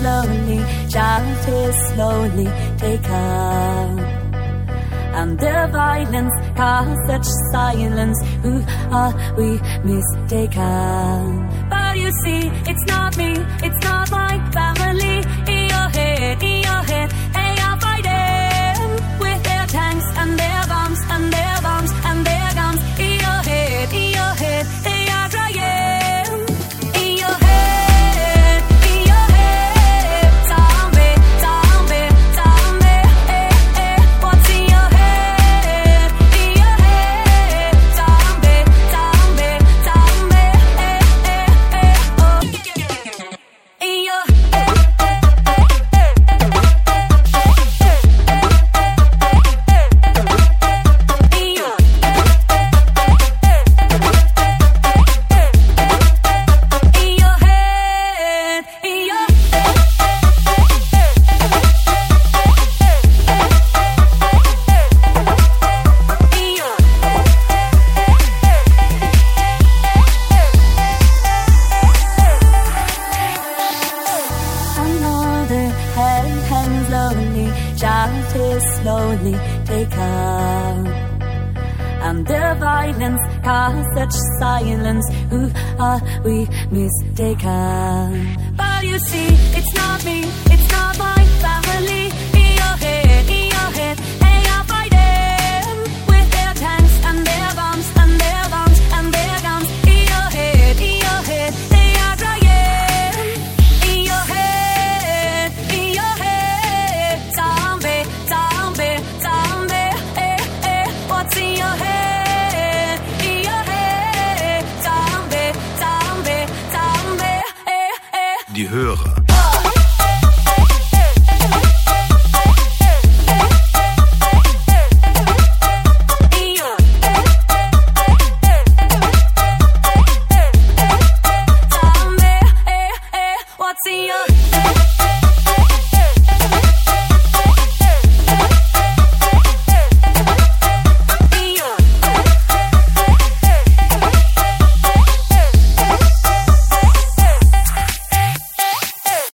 slowly, shout is slowly taken. And the violence caused such silence. Who are we mistaken? But you see, it's not me, it's not my family. In your head, they are fighting with their tanks and their bombs and their bombs and their guns. In your head, they are crying. In your head, zombie, zombie, zombie. What's in your head? In your head, zombie, zombie, zombie. Oh. In your shout is slowly taken. And the violence caused such silence. Who are we mistaken? But you see, it's not me, it's not my family. In your head, they are fighting with their tanks and their bombs and their bombs and their guns. In your head, they are crying. In your head, zombie, zombie, zombie. What's in your head? In your head, zombie, zombie, zombie. Die Hörer